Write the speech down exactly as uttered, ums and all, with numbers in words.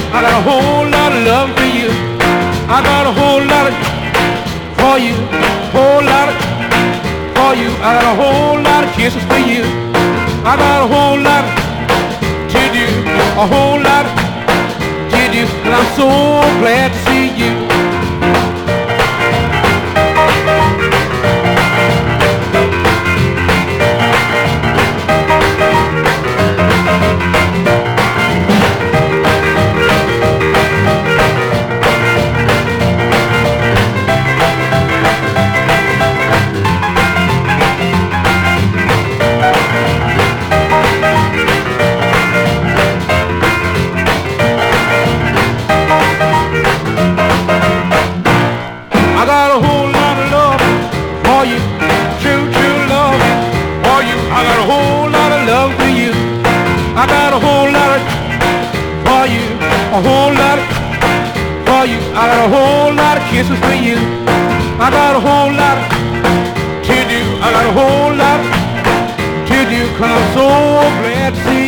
I got a whole lot of love for you. I got a whole lot of for you, whole lot of for you. I got a whole lot of kisses for you. I got a whole lot to do, a whole lot to do, and I'm so glad to see you. I got a whole lot of for you, a whole lot for you. I got a whole lot of kisses for you. I got a whole lot to do. I got a whole lot to do. 'Cause I'm so glad to see